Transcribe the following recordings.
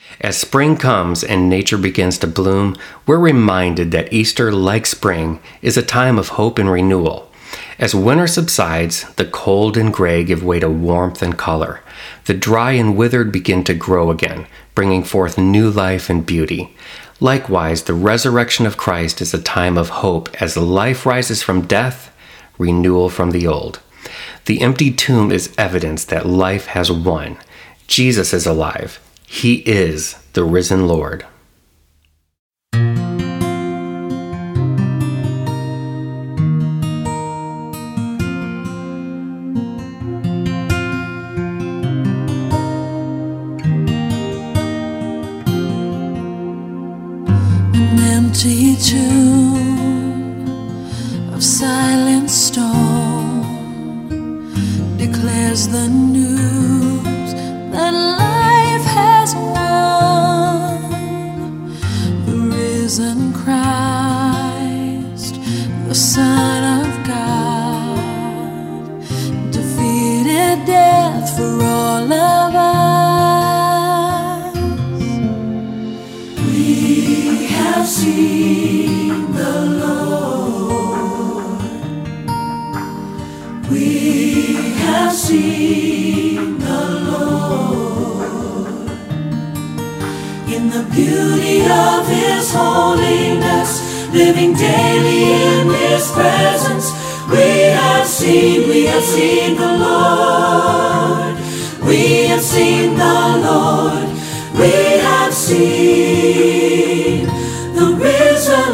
As spring comes and nature begins to bloom, we're reminded that Easter, like spring, is a time of hope and renewal. As winter subsides, the cold and gray give way to warmth and color. The dry and withered begin to grow again, bringing forth new life and beauty. Likewise, the resurrection of Christ is a time of hope as life rises from death, renewal from the old. The empty tomb is evidence that life has won. Jesus is alive. He is the risen Lord. An empty tomb of silent stone declares the news that life has won. The risen Christ, the Son of God, defeated death for all of us. We have seen the Lord. We have seen the Lord in the beauty of His holiness, living daily in His presence. We have seen the Lord. We have seen the Lord. We have seen the risen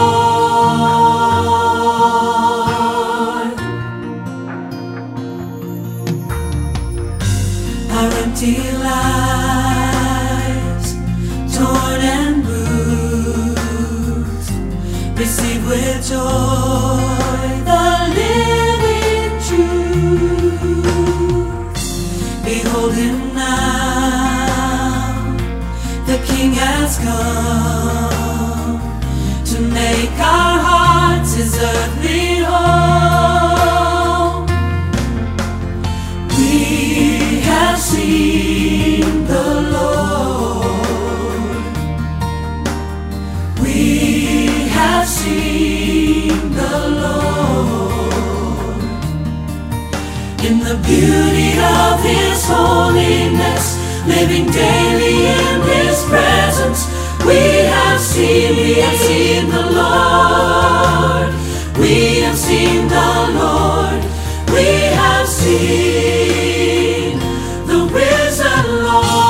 Lord. Our empty lives, torn and bruised, receive with joy the living truth. Behold Him now, the King has come to make our hearts His earthly home. We have seen the Lord. We have seen the Lord in the beauty of His holiness, living daily in His presence. We have seen the Lord. We have seen the Lord. We have seen the risen Lord.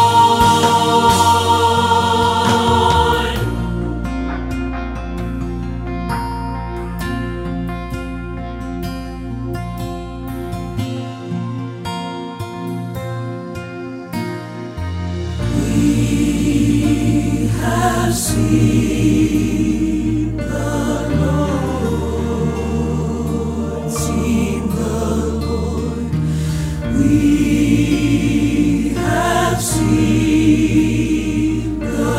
We have seen the Lord, seen the Lord. We have seen the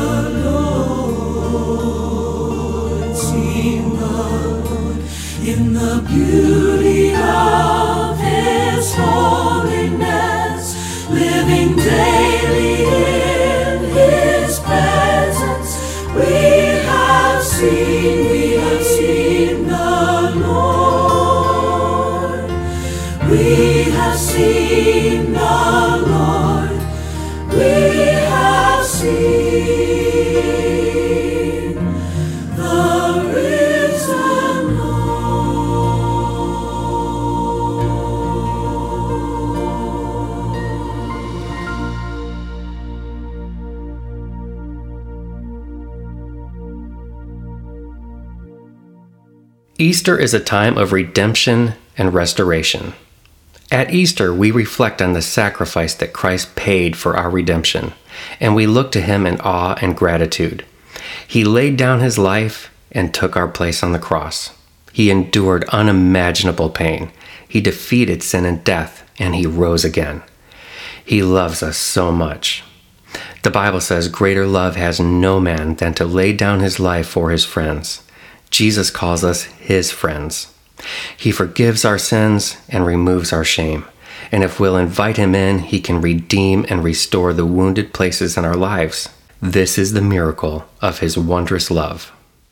Lord, seen the Lord in the beauty of His holiness, living daily in His presence. We have seen the Lord. We have seen the Lord. We have seen the risen Easter is a time of redemption and restoration. At Easter, we reflect on the sacrifice that Christ paid for our redemption, and we look to Him in awe and gratitude. He laid down His life and took our place on the cross. He endured unimaginable pain. He defeated sin and death, and He rose again. He loves us so much. The Bible says, "Greater love has no man than to lay down his life for his friends." Jesus calls us His friends. He forgives our sins and removes our shame. And if we'll invite Him in, He can redeem and restore the wounded places in our lives. This is the miracle of his wondrous love.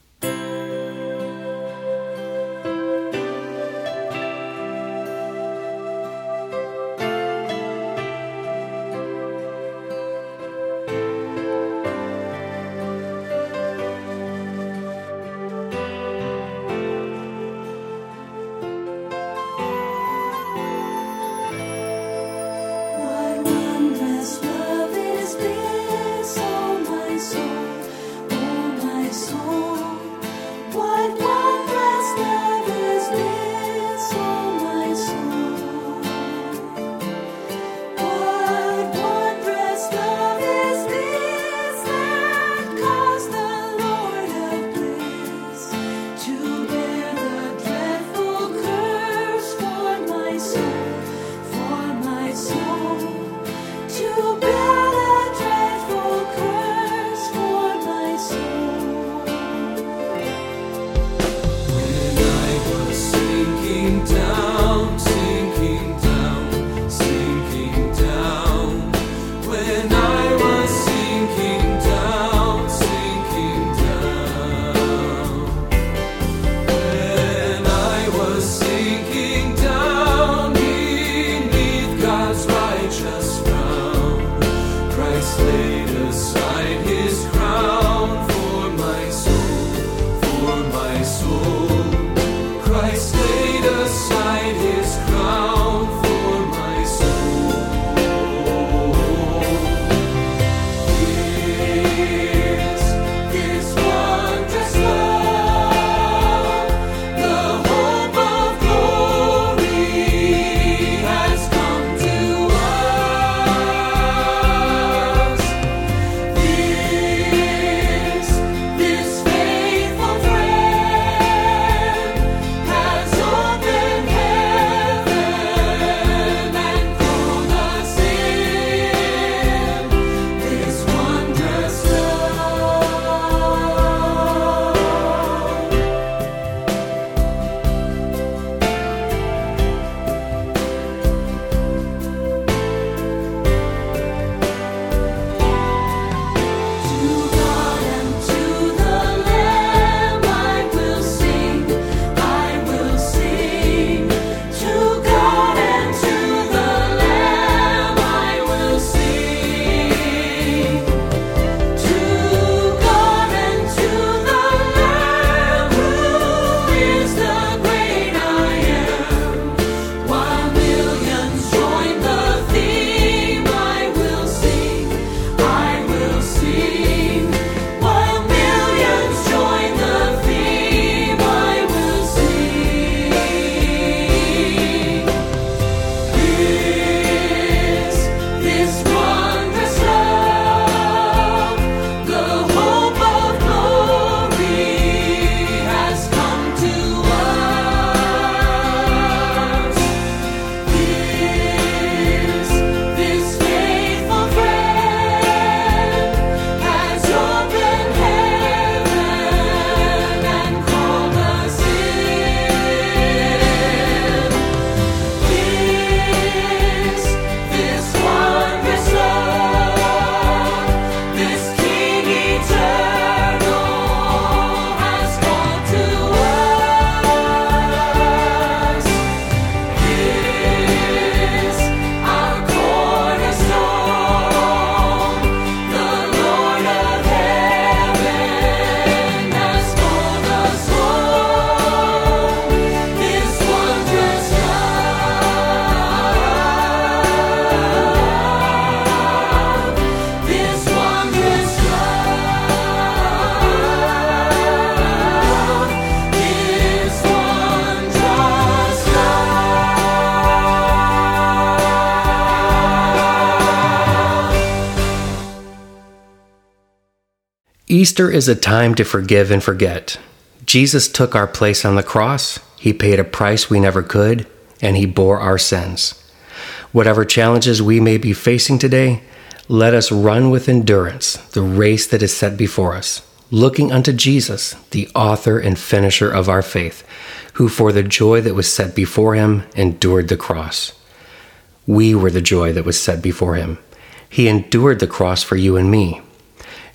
Easter is a time to forgive and forget. Jesus took our place on the cross, He paid a price we never could, and He bore our sins. Whatever challenges we may be facing today, let us run with endurance the race that is set before us, looking unto Jesus, the author and finisher of our faith, who for the joy that was set before Him endured the cross. We were the joy that was set before Him. He endured the cross for you and me.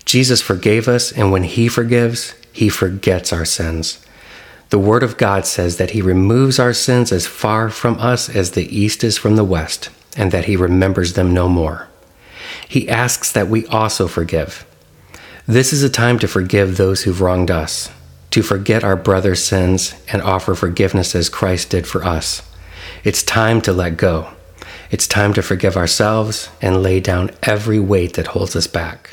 Jesus forgave us, and when he forgives, he forgets our sins. The Word of God says that he removes our sins as far from us as the east is from the west, and that he remembers them no more. He asks that we also forgive. This is a time to forgive those who've wronged us, to forget our brother's sins and offer forgiveness as Christ did for us. It's time to let go. It's time to forgive ourselves and lay down every weight that holds us back.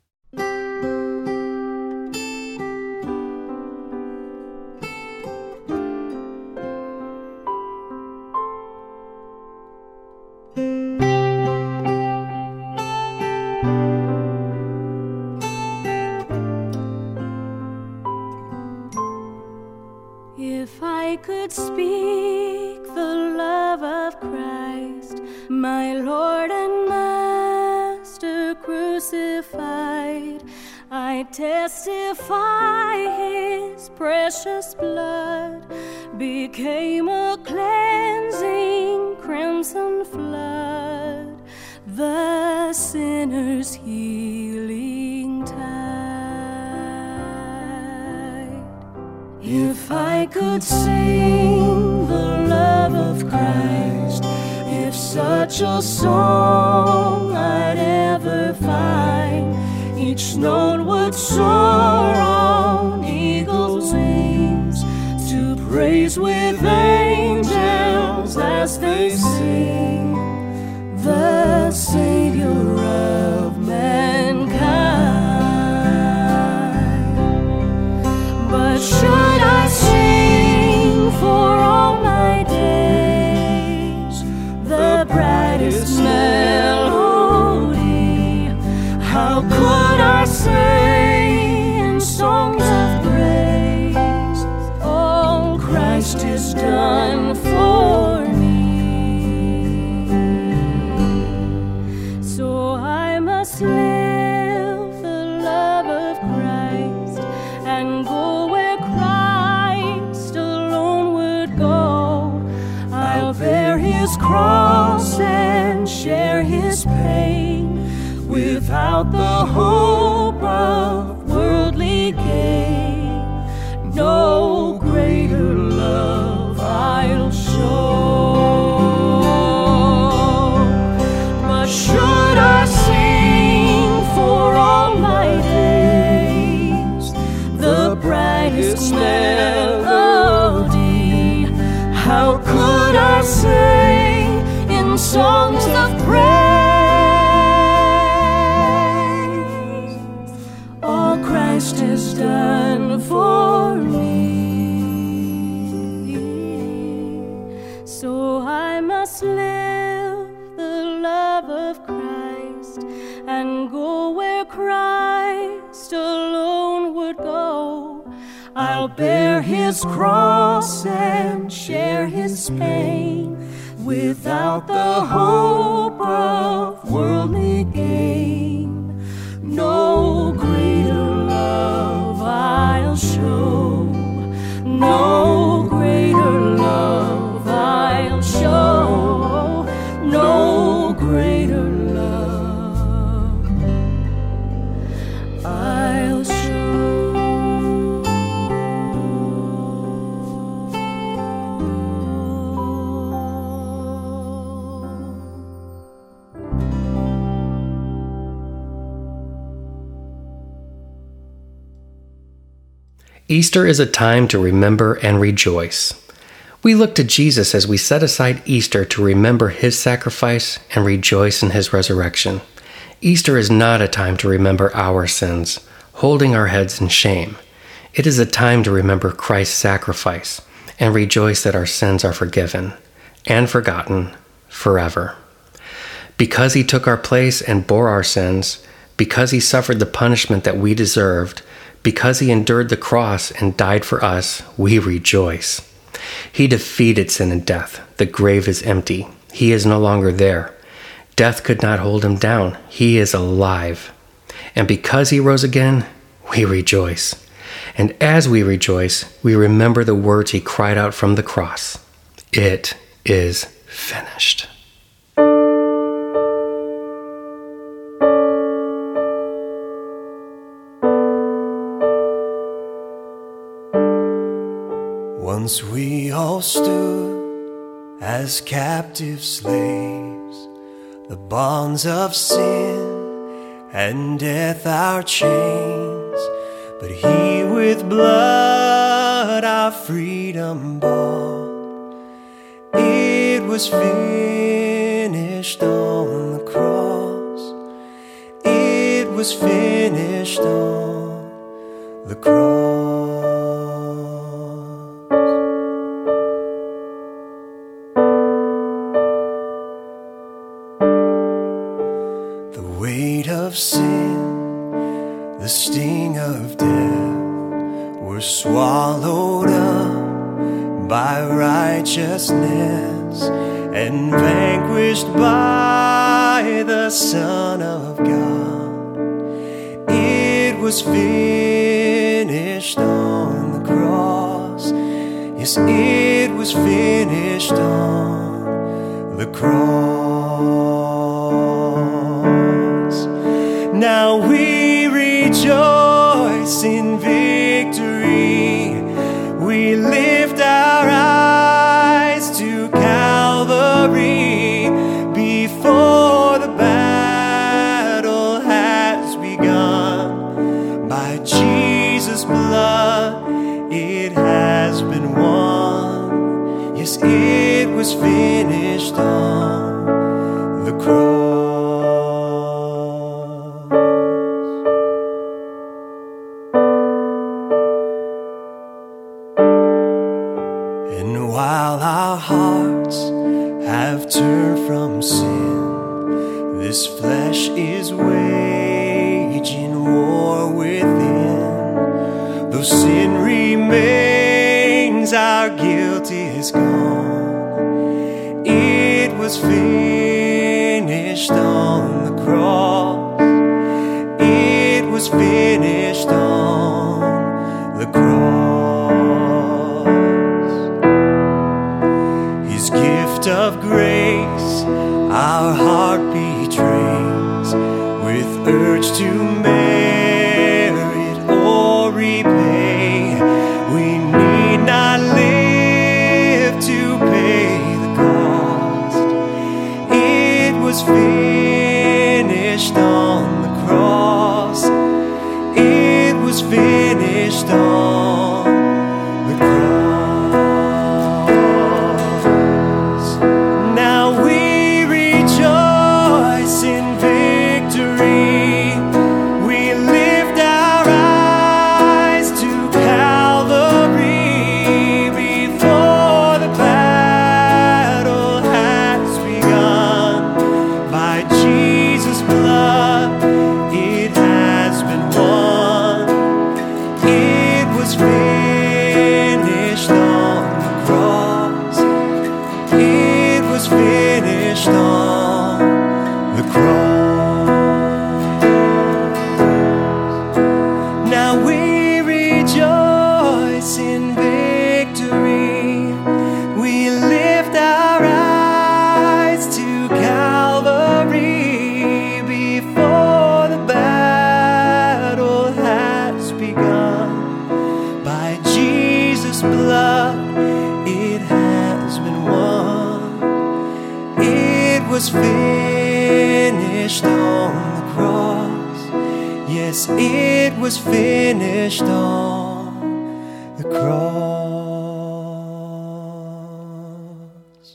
If I could speak the love of Christ, my Lord and Master crucified, I testify his precious blood became a cleansing crimson flood, the sinner's healing tide. If I could sing the love of Christ, if such a song I'd ever find, each note would soar on eagle's wings to praise with angels as they sing the Savior of mankind. But should I sing for all my days the brightest melody, how could I say in songs of praise, all Christ has done for me? So I must live the love of Christ and go where Christ alone would go. I'll bear his cross and share his pain without the hope of worldly gain. No greater love I'll show. But should I sing for all my days the brightest melody, how could I sing in songs of praise all Christ has done for me? So I must live the love of Christ and go where Christ alone would go. I'll bear his cross and share his pain without the hope of worldly gain. No greater love I'll show. No greater love I'll show. No greater love I'll show. Easter is a time to remember and rejoice. We look to Jesus as we set aside Easter to remember his sacrifice and rejoice in his resurrection. Easter is not a time to remember our sins, holding our heads in shame. It is a time to remember Christ's sacrifice and rejoice that our sins are forgiven and forgotten forever. Because he took our place and bore our sins, because he suffered the punishment that we deserved, because he endured the cross and died for us, we rejoice. He defeated sin and death. The grave is empty. He is no longer there. Death could not hold him down. He is alive. And because he rose again, we rejoice. And as we rejoice, we remember the words he cried out from the cross. It is finished. Once we all stood as captive slaves, the bonds of sin and death our chains, but he with blood our freedom bought. It was finished on the cross. It was finished on the cross. The weight of sin, the sting of death were swallowed up by righteousness and vanquished by the Son of God. It was finished on the cross. Yes, it was finished on the cross. Now we rejoice in victory. We lift our eyes to Calvary before the battle has begun. By Jesus' blood it has been won. Yes, it was finished on the cross. And while our hearts have turned from sin, this flesh is waging war within. Though sin remains, our guilt is gone. It was finished on the cross. It was finished on the cross. His gift of grace our heart betrays, with urge to merit or repay. We need not live to pay the cost. It was finished on the cross. It was finished on the cross. Now we rejoice in victory. We lift our eyes to Calvary before the battle has begun. By Jesus' blood it has been won. It was finished on the cross. It was finished on the cross. Now we rejoice in victory. We lift our eyes to Calvary before the battle has begun. By Jesus' blood it has been won. It was finished on the cross. Yes, it was finished on the cross.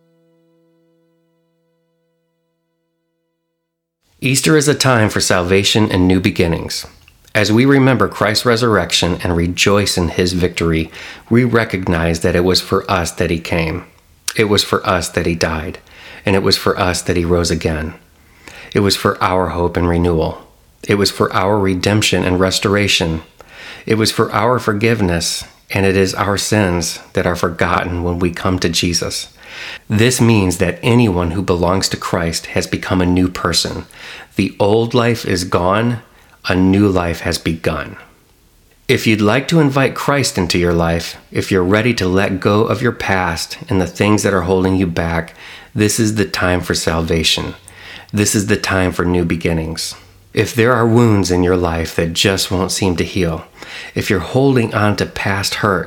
Easter is a time for salvation and new beginnings. As we remember Christ's resurrection and rejoice in his victory, we recognize that it was for us that he came. It was for us that he died. And it was for us that he rose again. It was for our hope and renewal. It was for our redemption and restoration. It was for our forgiveness, and it is our sins that are forgotten when we come to Jesus. This means that anyone who belongs to Christ has become a new person. The old life is gone, a new life has begun. If you'd like to invite Christ into your life, if you're ready to let go of your past and the things that are holding you back, this is the time for salvation. This is the time for new beginnings. If there are wounds in your life that just won't seem to heal, if you're holding on to past hurts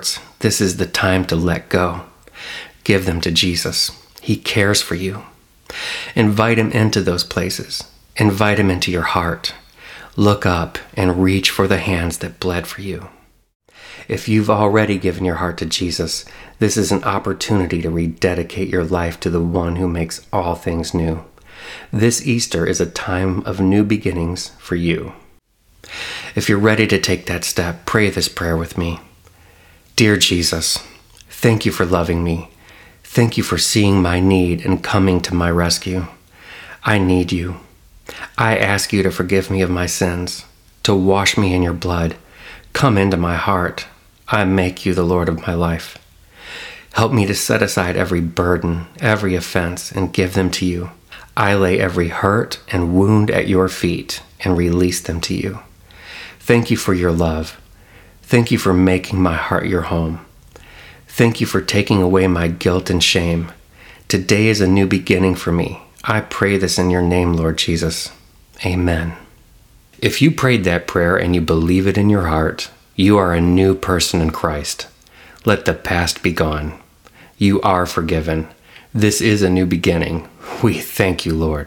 This is the time to let go. Give them to Jesus. He cares for you. Invite him into those places. Invite him into your heart. Look up and reach for the hands that bled for you. If you've already given your heart to Jesus, this is an opportunity to rededicate your life to the one who makes all things new. This Easter is a time of new beginnings for you. If you're ready to take that step, pray this prayer with me. Dear Jesus, thank you for loving me. Thank you for seeing my need and coming to my rescue. I need you. I ask you to forgive me of my sins, to wash me in your blood. Come into my heart. I make you the Lord of my life. Help me to set aside every burden, every offense, and give them to you. I lay every hurt and wound at your feet and release them to you. Thank you for your love. Thank you for making my heart your home. Thank you for taking away my guilt and shame. Today is a new beginning for me. I pray this in your name, Lord Jesus. Amen. If you prayed that prayer and you believe it in your heart, you are a new person in Christ. Let the past be gone. You are forgiven. This is a new beginning. We thank you, Lord.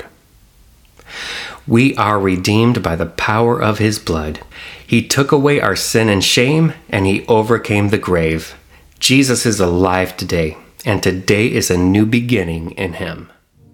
We are redeemed by the power of his blood. He took away our sin and shame, and he overcame the grave. Jesus is alive today, and today is a new beginning in him.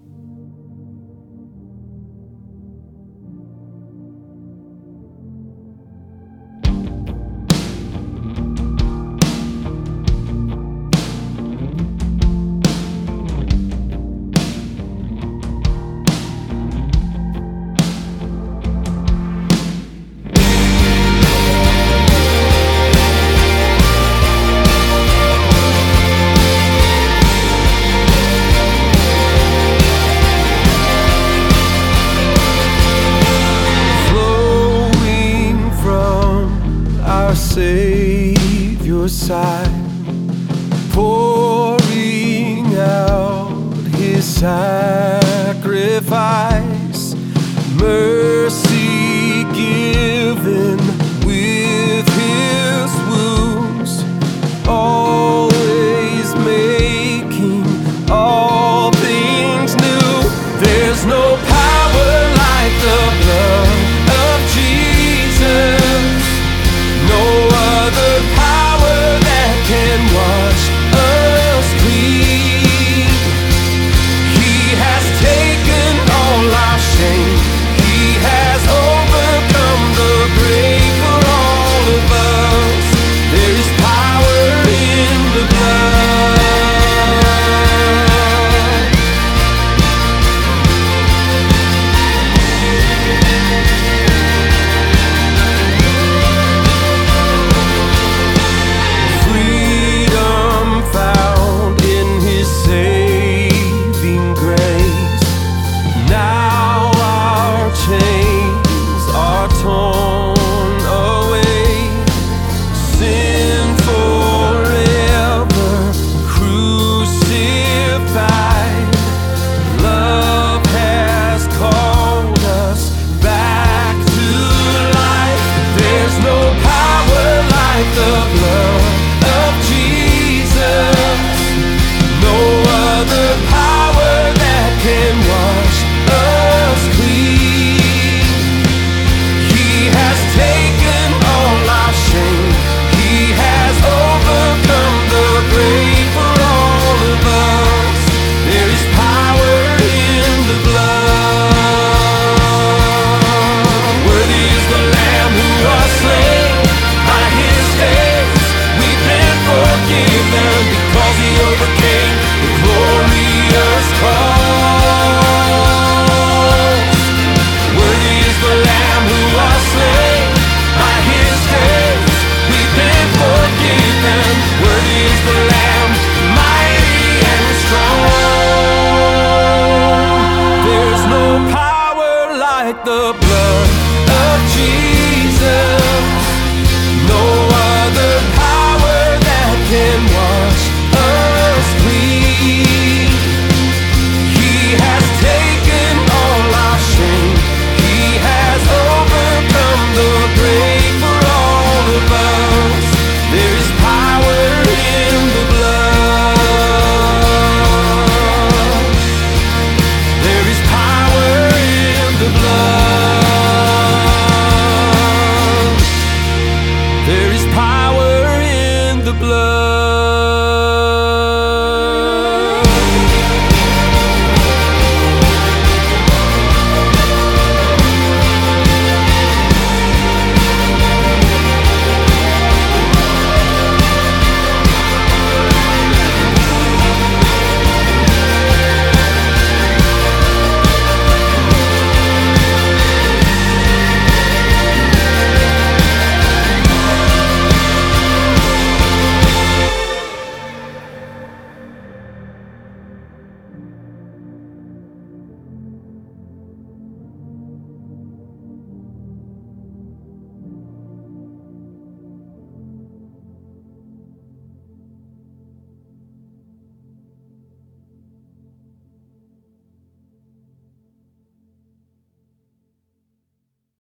Savior's side, pouring out his sacrifice, mercy given with his wounds, always making all things new. There's no power like the blood of Jesus. No other power that can wash us clean. He has taken all our shame. He has overcome the grave for all of us. There is power in the blood. The blood of Jesus.